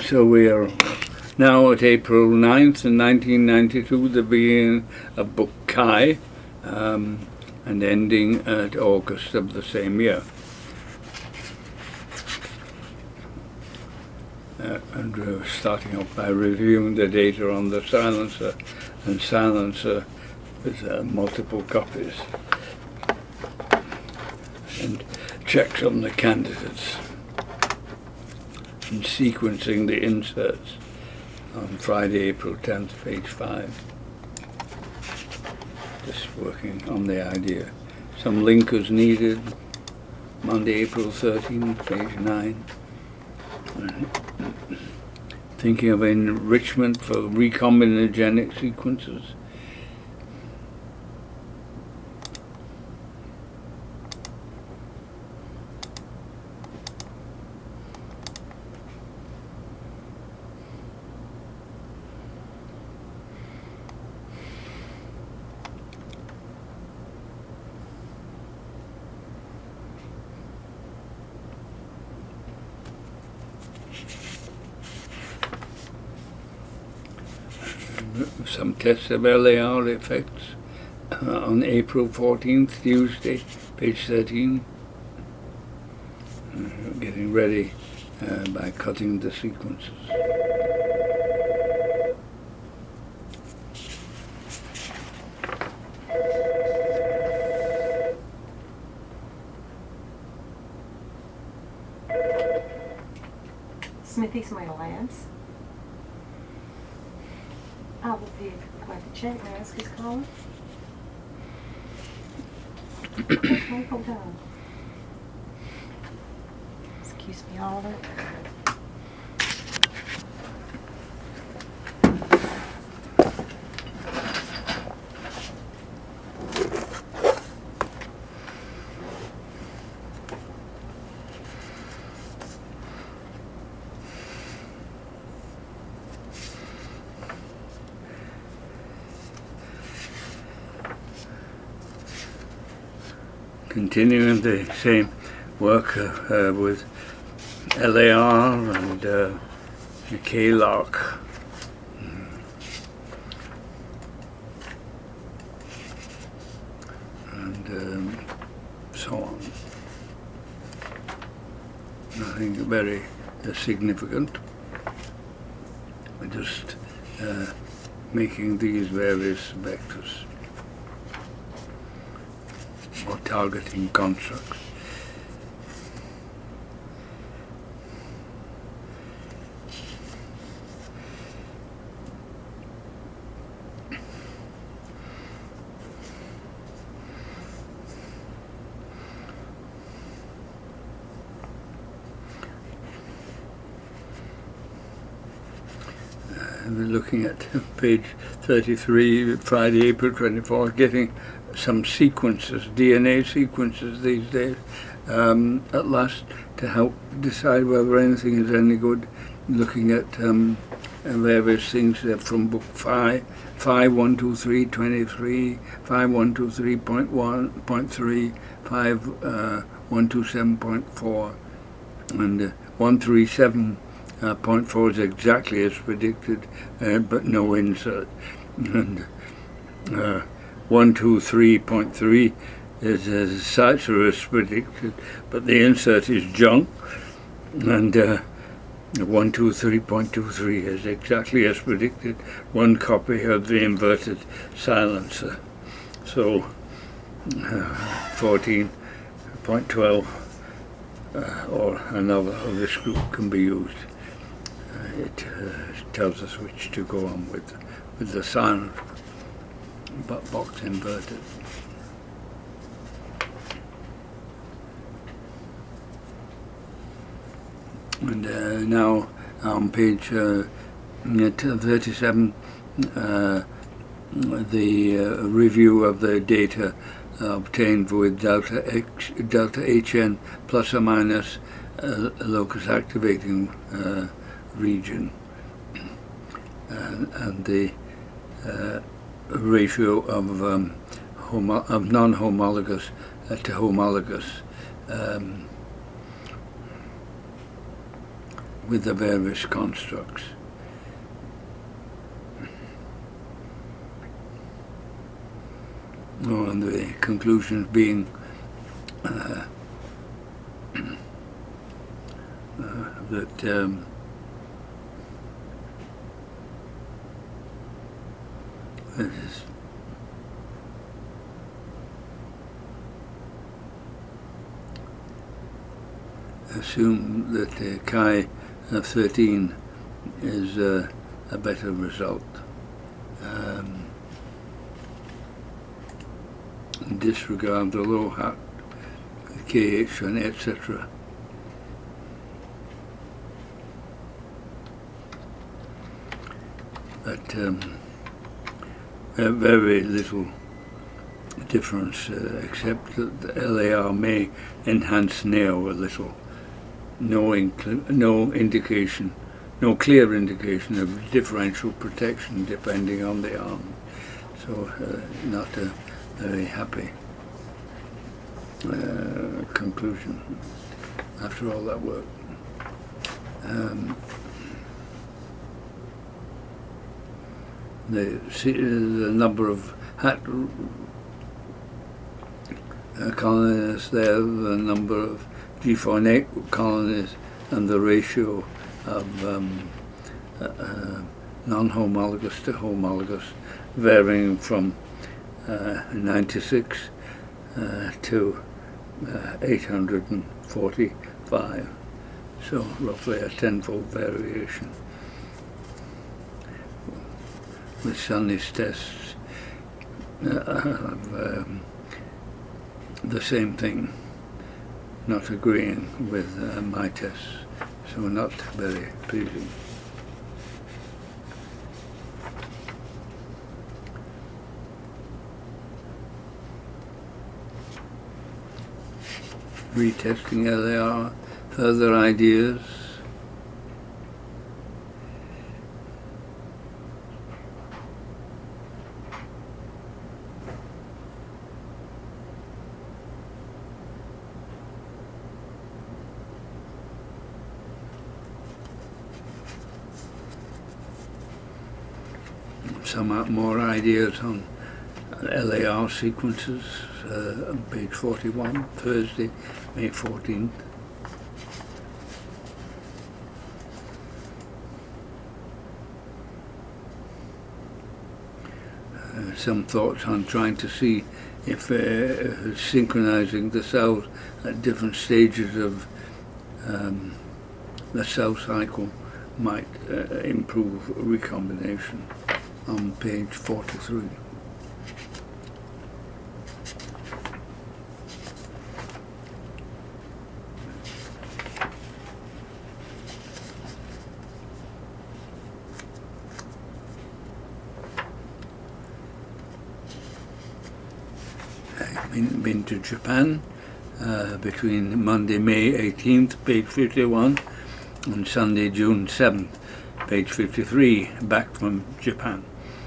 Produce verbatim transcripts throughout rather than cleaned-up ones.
So we are now at April ninth in nineteen ninety-two, the beginning of Book Chi, um, and ending at August of the same year. Uh, and we're starting off by reviewing the data on the silencer, and silencer with uh, multiple copies, and checks on the candidates, and sequencing the inserts on Friday, April tenth, page five. Just working on the idea. Some linkers needed. Monday, April thirteenth, page nine. Thinking of enrichment for recombinogenic sequences. Some tests of L A R effects uh, on April fourteenth, Tuesday, page thirteen. Uh, getting ready uh, by cutting the sequences. Smithy Smile Labs. I will be glad to check. May I ask who's calling? Okay, hold on. Excuse me, Oliver. Continuing the same work uh, uh, with L A R and uh, K-Lock. And um, so on. Nothing very uh, significant. We're just uh, making these various vectors, or targeting constructs. Uh, we're looking at page thirty-three, Friday, April twenty-fourth, getting some sequences, D N A sequences these days, um, at last, to help decide whether anything is any good. Looking at um, various things uh, from book five, five one two three twenty-three, five one two three point one point three, five one two seven point four, and uh, one three seven point four is exactly as predicted, uh, but no insert. And uh, one two three point three is as such as predicted, but the insert is junk, and uh, one two three point two three is exactly as predicted, one copy of the inverted silencer. So uh, fourteen point twelve uh, or another of this group can be used. Uh, it uh, tells us which to go on with, with the silent but box inverted. And uh, now on page uh, thirty-seven, uh, the uh, review of the data uh, obtained with delta X, delta H N plus or minus uh, locus activating uh, region, and, and the uh, ratio of um, homo of non-homologous uh, to homologous. Um, with the various constructs. Oh, and the conclusions being uh, uh, that um, this is assume that uh, chi of thirteen is uh, a better result. Um, disregard the low hat, K H and et cetera. But um, very little difference, uh, except that the L A R may enhance Neo a little. No, inc no indication, no clear indication of differential protection depending on the arm. So uh, not a very happy uh, conclusion after all that work. Um, the, the number of hat uh, colonies there, the number of G four N colonies, and the ratio of um, uh, uh, non-homologous to homologous varying from uh, ninety-six uh, to uh, eight hundred forty-five, so roughly a tenfold variation. With Sunny's tests uh, have um, the same thing, not agreeing with uh, my tests, so not very pleasing. Retesting L A R, further ideas. Some more ideas on L A R sequences uh, on page forty-one, Thursday, May fourteenth. Uh, some thoughts on trying to see if uh, synchronizing the cells at different stages of um, the cell cycle might uh, improve recombination on page forty-three. I've been, been to Japan uh, between Monday, May eighteenth, page fifty-one, and Sunday, June seventh, page fifty-three, back from Japan.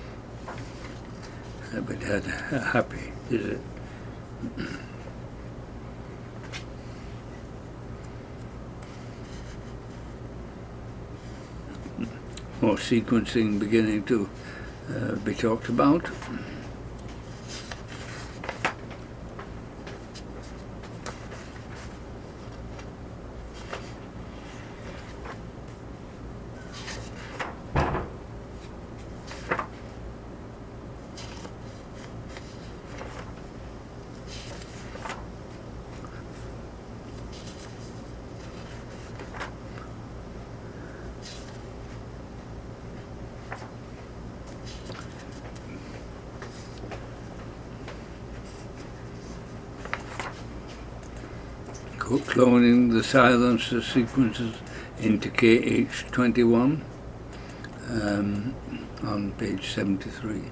Uh, but had a happy visit. More sequencing beginning to uh, be talked about. Cloning the silencer sequences into K H twenty-one um, on page seventy-three.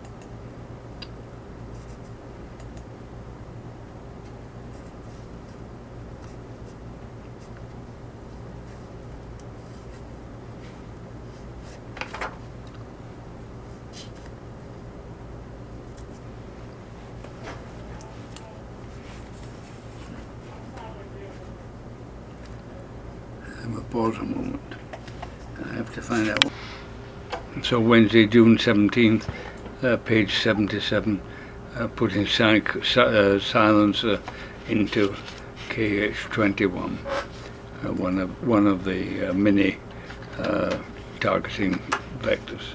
Pause a moment. to find out. So Wednesday, June seventeenth, uh, page seventy-seven, uh, putting si si uh, silencer into K H twenty-one, uh, one of one of the uh, mini uh, targeting vectors.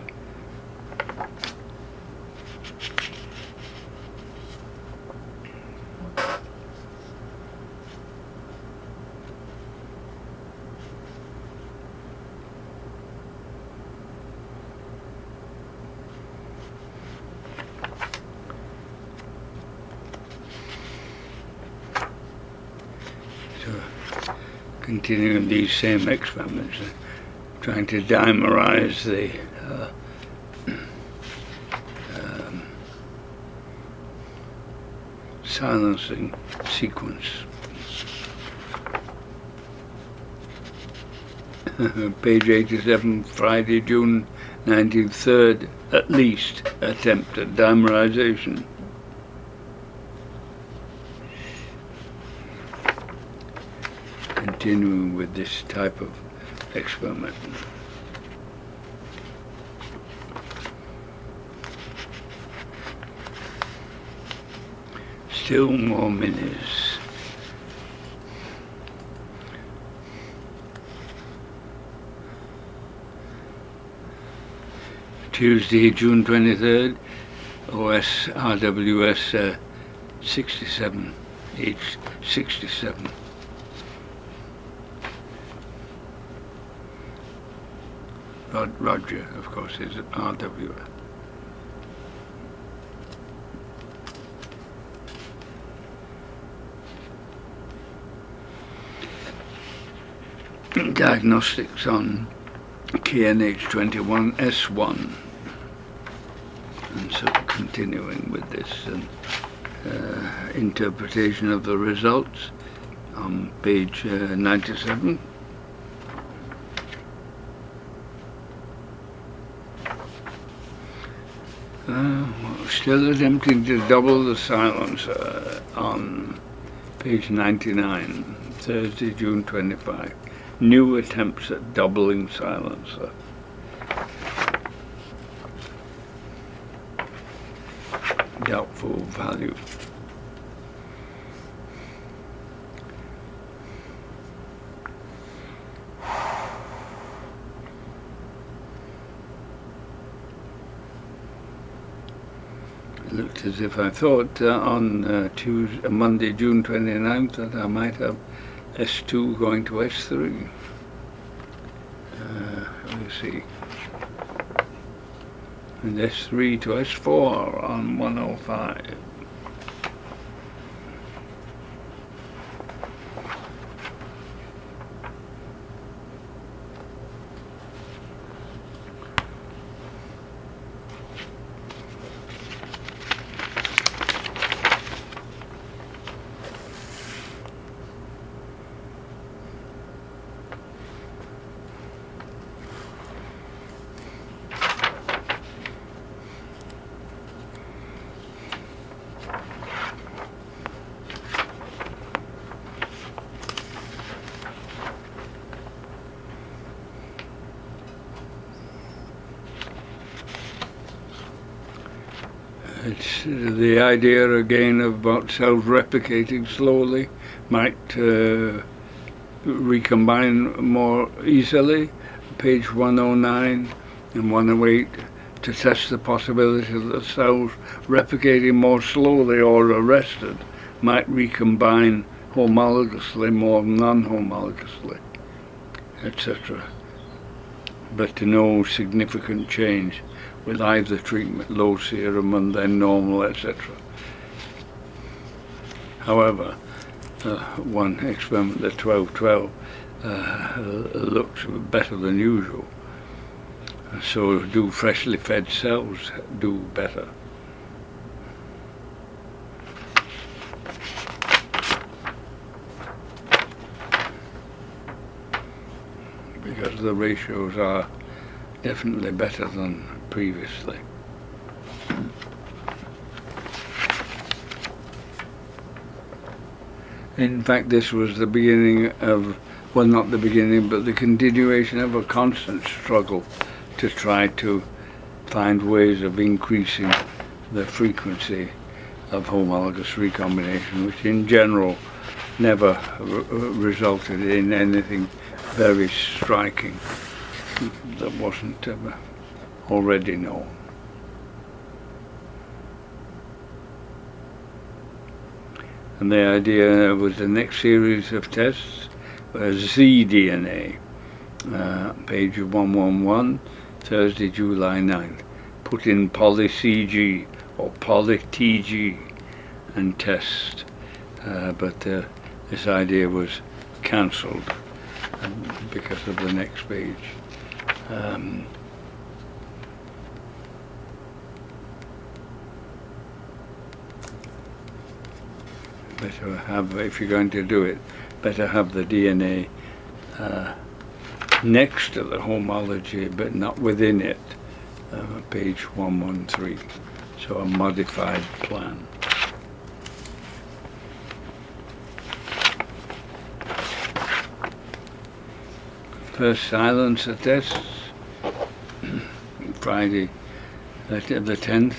Continuing these same experiments, uh, trying to dimerize the uh, um, silencing sequence. Page eighty-seven, Friday, June nineteenth, third, at least, attempt at dimerization. Continuing with this type of experiment. Still more minis. Tuesday, June twenty-third, O S R W S uh, sixty-seven, H sixty-seven. Roger, of course, is R W. Diagnostics on K N H twenty-one S one. And so continuing with this and uh, interpretation of the results on page uh, ninety-seven. Uh, well, still attempting to double the silencer on page ninety-nine, Thursday, June twenty-fifth. New attempts at doubling silencer. Doubtful value. Looked as if I thought uh, on uh, Tuesday, Monday, June twenty-ninth, that I might have S two going to S three. Uh, let me see. And S three to S four on one oh five. It's uh, the idea again about self-replicating slowly might uh, recombine more easily. Page one oh nine and one oh eight, to test the possibility that the cells replicating more slowly or arrested might recombine homologously more than non-homologously, et cetera. But to no significant change with either treatment, low serum and then normal, et cetera. However, uh, one experiment, the twelve twelve, uh, looks better than usual. So do freshly fed cells do better? Because the ratios are definitely better than previously. In fact, this was the beginning of well, not the beginning, but the continuation of a constant struggle to try to find ways of increasing the frequency of homologous recombination, which in general never r- resulted in anything very striking that wasn't uh, already known. And the idea was the next series of tests was Z D N A, uh, page one eleven, Thursday, July ninth. Put in poly-C G or poly-T G and test. Uh, but uh, this idea was cancelled um, because of the next page. Um, better have, if you're going to do it, better have the D N A uh, next to the homology but not within it, uh, page one thirteen, so a modified plan. First silencer tests, Friday the tenth.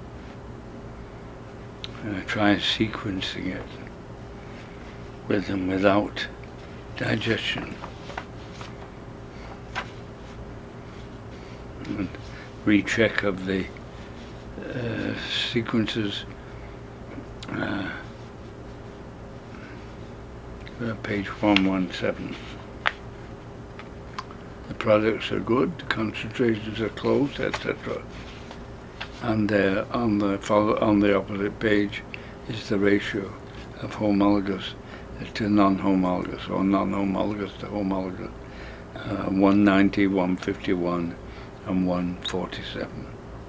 Uh, try sequencing it with and without digestion. And recheck of the uh, sequences, uh, uh, page one seventeen. The products are good, the concentrations are close, et cetera. And uh, on the follow on the opposite page is the ratio of homologous to non-homologous, or non-homologous to homologous. Uh, one ninety, one fifty-one, and one forty-seven.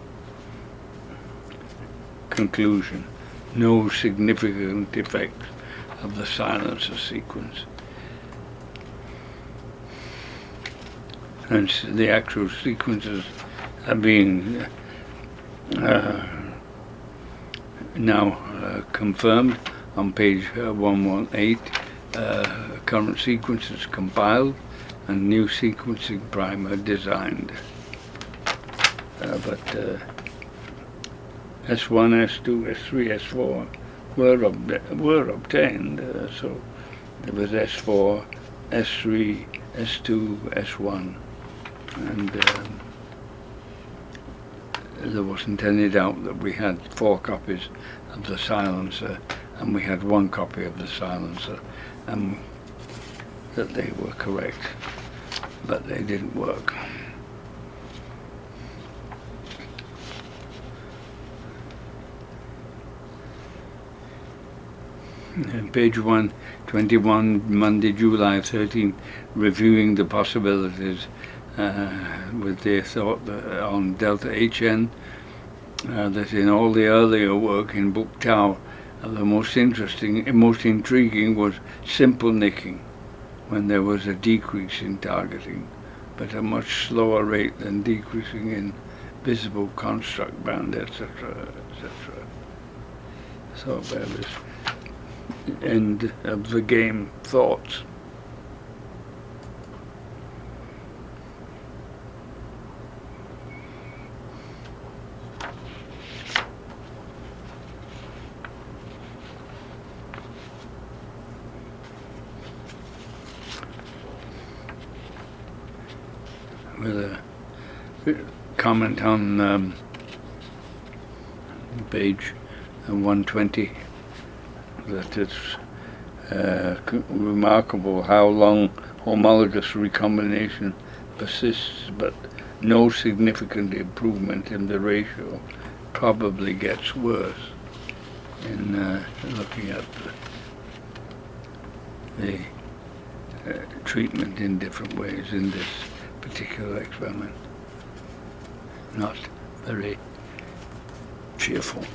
Conclusion: no significant effect of the silencer sequence. And the actual sequences are being uh, now uh, confirmed on page uh, one eighteen. Uh, current sequences compiled and new sequencing primer designed. Uh, but uh, S one, S two, S three, S four were, ob- were obtained, uh, so there was S four, S three, S two, S one, and um, there wasn't any doubt that we had four copies of the silencer and we had one copy of the silencer, and that they were correct, but they didn't work. And page one twenty-one, Monday, July thirteenth, reviewing the possibilities uh, with their thought that on delta H N, uh, that in all the earlier work in book Tau, uh, the most interesting, most intriguing was simple nicking, when there was a decrease in targeting, but a much slower rate than decreasing in visible construct band, et cetera, et cetera. So there was end of the game thoughts. With a comment on um, page one twenty, that it's uh, remarkable how long homologous recombination persists, but no significant improvement in the ratio, probably gets worse in uh, looking at the, the uh, treatment in different ways in this particular experiment. Not very cheerful.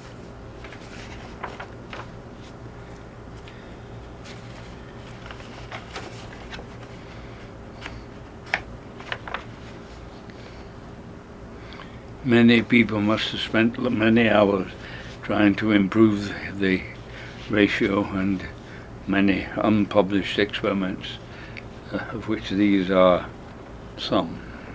Many people must have spent many hours trying to improve the ratio, and many unpublished experiments uh, of which these are some.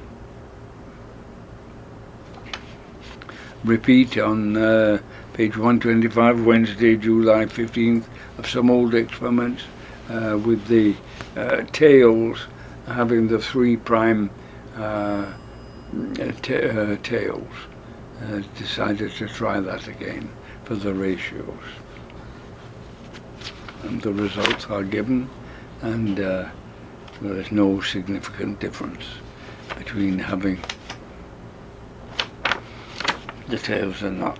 Repeat on uh, page one twenty-five, Wednesday, July fifteenth, of some old experiments uh, with the uh, tails having the three prime uh, t uh, tails. Uh, decided to try that again for the ratios. And the results are given, and uh, there is no significant difference between having the tails and not.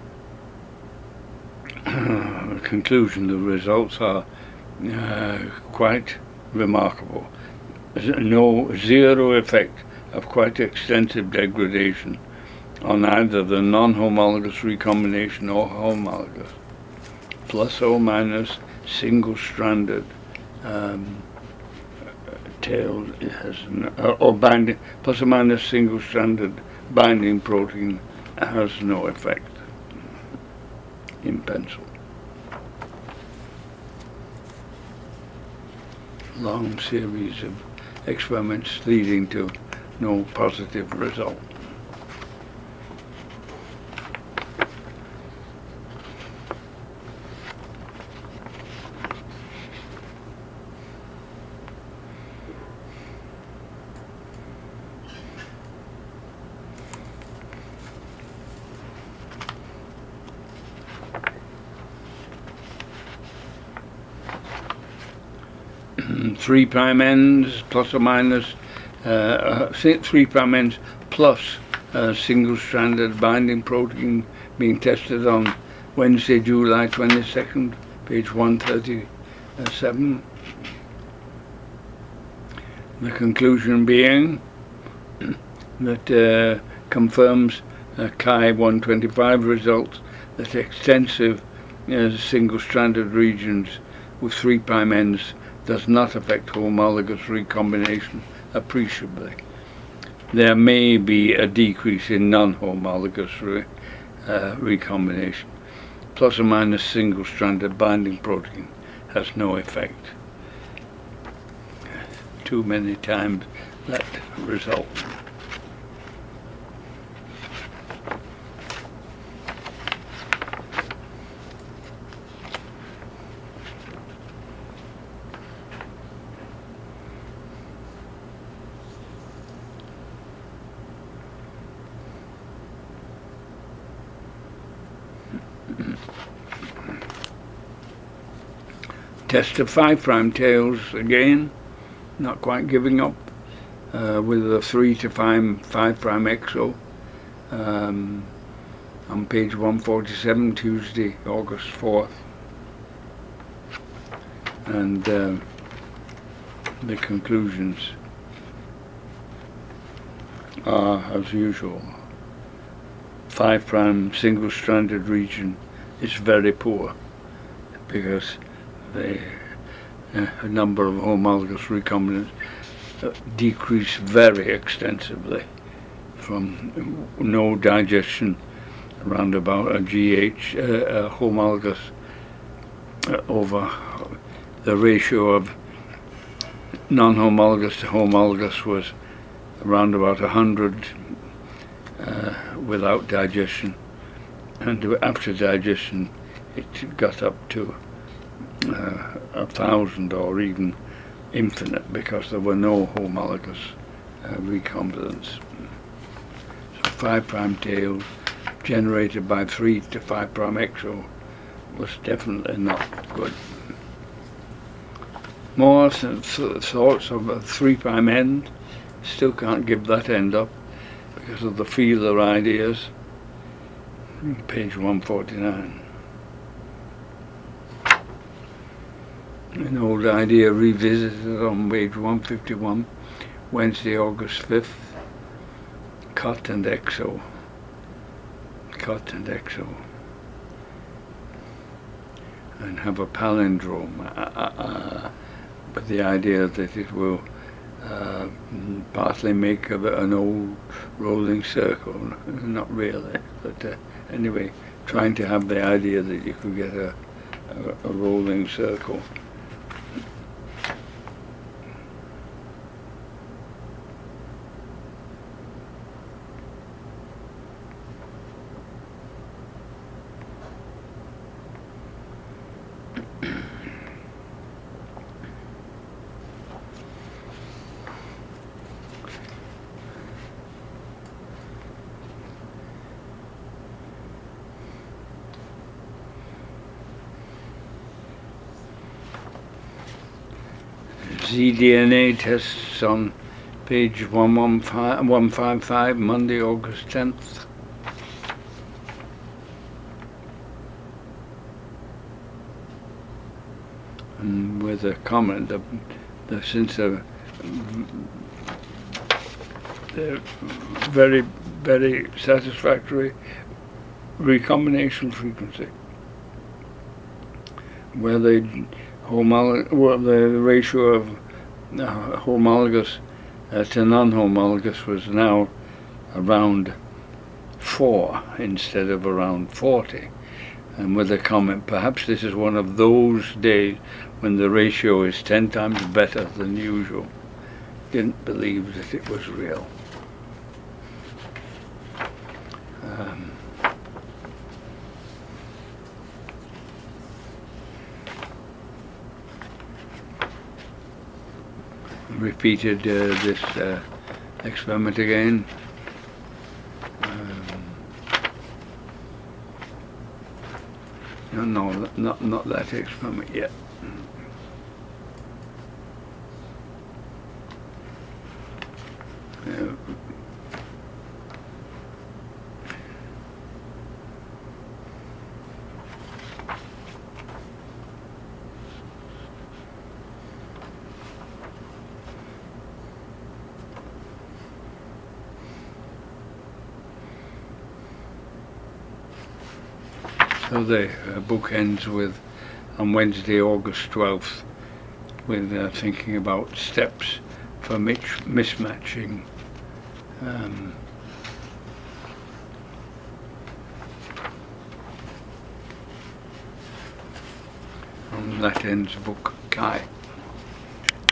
Conclusion, the results are uh, quite remarkable. No, zero effect of quite extensive degradation on either the non-homologous recombination or homologous, plus or minus single-stranded um, tail has no, or binding, plus or minus single-stranded binding protein has no effect in pencil. Long series of experiments leading to no positive result. Three prime ends plus or minus uh, uh, three prime ends plus uh, single-stranded binding protein being tested on Wednesday, July twenty-second, page one thirty-seven. The conclusion being that uh, confirms uh, Chi one twenty-five results that extensive uh, single-stranded regions with three prime ends does not affect homologous recombination appreciably. There may be a decrease in non-homologous re, uh, recombination. Plus or minus single-stranded binding protein has no effect. Too many times that result. Test of five prime tails again, not quite giving up, uh, with a three to five, five prime exo um, on page one forty-seven, Tuesday, August fourth. And uh, the conclusions are, as usual, five prime single-stranded region is very poor because the uh, number of homologous recombinants uh, decrease very extensively from no digestion around about a G H uh, uh, homologous uh, over the ratio of non-homologous to homologous was around about a hundred uh, without digestion, and after digestion it got up to Uh, a thousand or even infinite because there were no homologous uh, recombinants. So five prime tails generated by three to five prime exo was definitely not good. More th th thoughts of a three prime end. Still can't give that end up because of the feeler ideas. Page one forty-nine. An old idea revisited on page one fifty-one, Wednesday, August fifth. Cut and exo. Cut and exo. And have a palindrome, uh, uh, but the idea that it will uh, partly make of an old rolling circle. Not really, but uh, anyway, trying to have the idea that you could get a, a, a rolling circle. Z D N A tests on page one one five, one five five, Monday, August tenth. And with a comment that, that since they're, they're very, very satisfactory recombination frequency, where they homolog well, the ratio of uh, homologous uh, to non-homologous was now around four instead of around forty. And with a comment, perhaps this is one of those days when the ratio is ten times better than usual. Didn't believe that it was real. Um, repeated uh, this uh, experiment again. No, no, not not that experiment yet. Uh, So the uh, book ends with, on Wednesday, August twelfth, with uh, thinking about steps for mis mismatching. Um, and that ends book Chi.